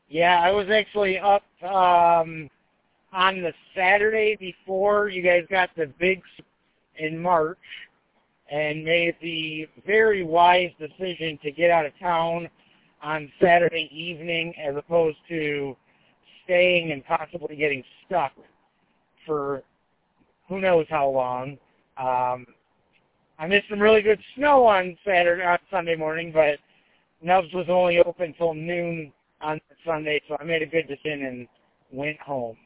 Yeah, I was actually up on the Saturday before you guys got the big in March and made the very wise decision to get out of town on Saturday evening as opposed to staying and possibly getting stuck for who knows how long. I missed some really good snow on Sunday morning, but Nubs was only open till noon on Sunday, so I made a good decision and went home.